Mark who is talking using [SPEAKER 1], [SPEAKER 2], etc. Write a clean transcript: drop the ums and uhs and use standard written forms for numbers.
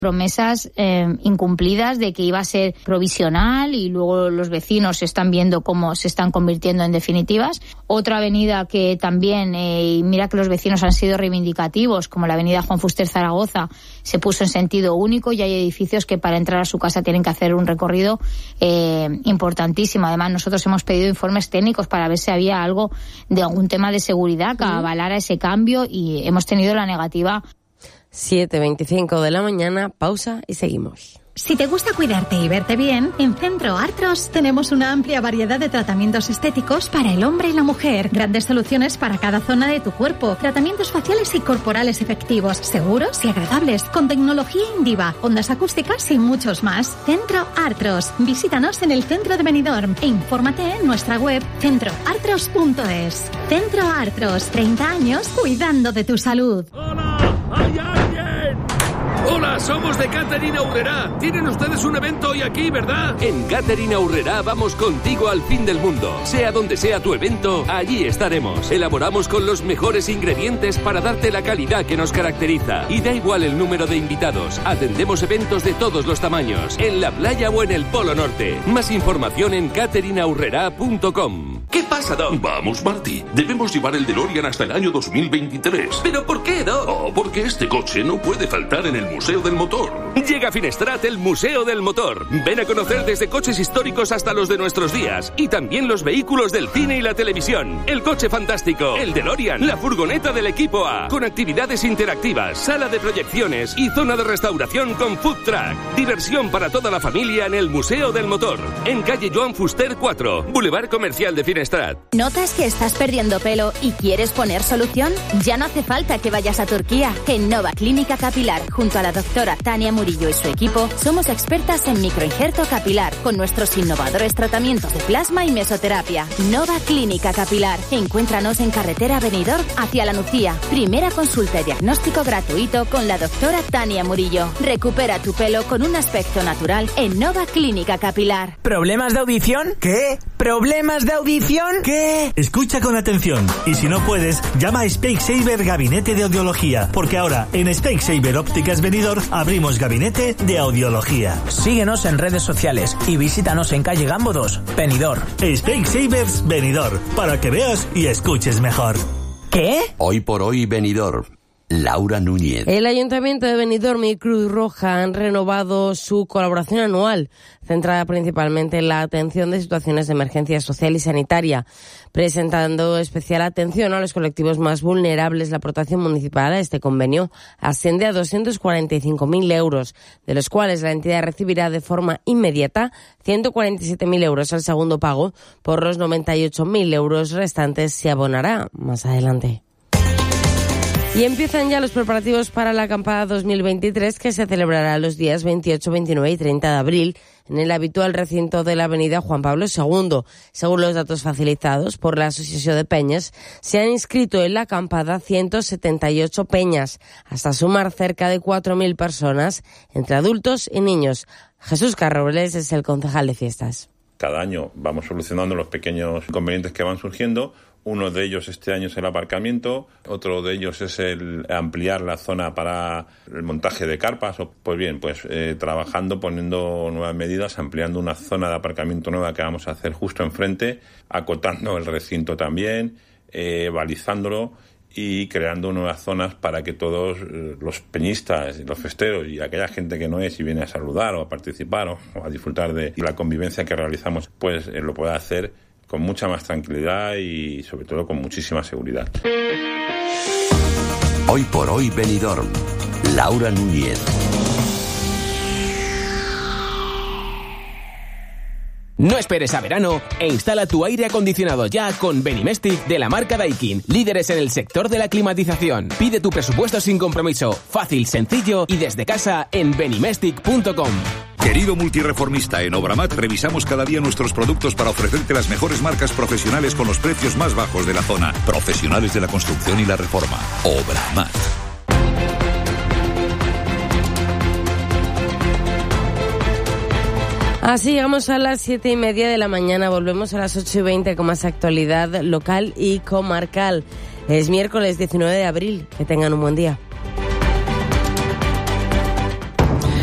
[SPEAKER 1] promesas incumplidas de que iba a ser provisional y luego los vecinos están viendo cómo se están convirtiendo en definitivas. Otra avenida que también, mira que los vecinos han sido reivindicativos, como la avenida Juan Fuster Zaragoza, se puso en sentido único y hay edificios que para entrar a su casa tienen que hacer un recorrido importantísimo. Además, nosotros hemos pedido informes técnicos para ver si había algo de algún tema de seguridad que avalara ese cambio y hemos tenido la negativa.
[SPEAKER 2] 7:25 de la mañana, pausa y seguimos.
[SPEAKER 3] Si te gusta cuidarte y verte bien, en Centro Artros tenemos una amplia variedad de tratamientos estéticos para el hombre y la mujer. Grandes soluciones para cada zona de tu cuerpo. Tratamientos faciales y corporales efectivos, seguros y agradables, con tecnología Indiva, ondas acústicas y muchos más. Centro Artros. Visítanos en el centro de Benidorm e infórmate en nuestra web centroartros.es. Centro Artros, 30 años cuidando de tu salud.
[SPEAKER 4] ¡Hola! ¡Hay alguien! Hola, somos de Catering Aurrerá. Tienen ustedes un evento hoy aquí, ¿verdad?
[SPEAKER 5] En Catering Aurrerá vamos contigo al fin del mundo. Sea donde sea tu evento, allí estaremos. Elaboramos con los mejores ingredientes para darte la calidad que nos caracteriza. Y da igual el número de invitados. Atendemos eventos de todos los tamaños, en la playa o en el Polo Norte. Más información en cateringaurrerá.com.
[SPEAKER 6] ¿Qué pasa, Doc?
[SPEAKER 7] Vamos, Marty. Debemos llevar el DeLorean hasta el año 2023.
[SPEAKER 6] ¿Pero por qué, Doc?
[SPEAKER 7] Oh, porque este coche no puede faltar en el Museo del Motor.
[SPEAKER 5] Llega a Finestrat el Museo del Motor. Ven a conocer desde coches históricos hasta los de nuestros días. Y también los vehículos del cine y la televisión. El coche fantástico, el DeLorean, la furgoneta del equipo A. Con actividades interactivas, sala de proyecciones y zona de restauración con food truck. Diversión para toda la familia en el Museo del Motor. En calle Joan Fuster 4, Boulevard Comercial de Finestrat.
[SPEAKER 8] ¿Notas que estás perdiendo pelo y quieres poner solución? Ya no hace falta que vayas a Turquía. En Nova Clínica Capilar, junto a la doctora Tania Murillo y su equipo, somos expertas en microinjerto capilar, con nuestros innovadores tratamientos de plasma y mesoterapia. Nova Clínica Capilar. Encuéntranos en carretera Benidorm hacia La Nucía. Primera consulta y diagnóstico gratuito con la doctora Tania Murillo. Recupera tu pelo con un aspecto natural en Nova Clínica Capilar.
[SPEAKER 9] ¿Problemas de audición? ¿Qué? ¿Problemas de audición? ¿Qué? Escucha con atención y si no puedes, llama a Specsavers Gabinete de Audiología, porque ahora en Specsavers Ópticas Benidorm abrimos gabinete de audiología.
[SPEAKER 10] Síguenos en redes sociales y visítanos en calle Gambo 2, Benidorm.
[SPEAKER 9] Specsavers Benidorm, para que veas y escuches mejor.
[SPEAKER 10] ¿Qué?
[SPEAKER 11] Hoy por hoy Benidorm. Laura Núñez.
[SPEAKER 2] El Ayuntamiento de Benidorm y Cruz Roja han renovado su colaboración anual, centrada principalmente en la atención de situaciones de emergencia social y sanitaria, presentando especial atención a los colectivos más vulnerables. La aportación municipal a este convenio asciende a 245.000 euros, de los cuales la entidad recibirá de forma inmediata 147.000 euros al segundo pago. Por los 98.000 euros restantes se abonará más adelante. Y empiezan ya los preparativos para la acampada 2023, que se celebrará los días 28, 29 y 30 de abril en el habitual recinto de la avenida Juan Pablo II. Según los datos facilitados por la Asociación de Peñas, se han inscrito en la acampada 178 peñas, hasta sumar cerca de 4.000 personas, entre adultos y niños. Jesús Carrobles es el concejal de fiestas.
[SPEAKER 12] Cada año vamos solucionando los pequeños inconvenientes que van surgiendo. Uno de ellos este año es el aparcamiento, otro de ellos es el ampliar la zona para el montaje de carpas. Pues bien, trabajando, poniendo nuevas medidas, ampliando una zona de aparcamiento nueva que vamos a hacer justo enfrente, acotando el recinto también, balizándolo y creando nuevas zonas para que todos los peñistas, los festeros y aquella gente que no es y viene a saludar o a participar o a disfrutar de la convivencia que realizamos, lo pueda hacer con mucha más tranquilidad y sobre todo con muchísima seguridad.
[SPEAKER 11] Hoy por hoy Benidorm. Laura Núñez.
[SPEAKER 13] No esperes a verano e instala tu aire acondicionado ya con Benimestic de la marca Daikin, líderes en el sector de la climatización. Pide tu presupuesto sin compromiso, fácil, sencillo y desde casa en benimestic.com.
[SPEAKER 14] Querido multireformista, en Obramat revisamos cada día nuestros productos para ofrecerte las mejores marcas profesionales con los precios más bajos de la zona. Profesionales de la construcción y la reforma. Obramat.
[SPEAKER 2] Así llegamos a las 7:30 de la mañana. Volvemos a las 8:20 con más actualidad local y comarcal. Es miércoles 19 de abril. Que tengan un buen día.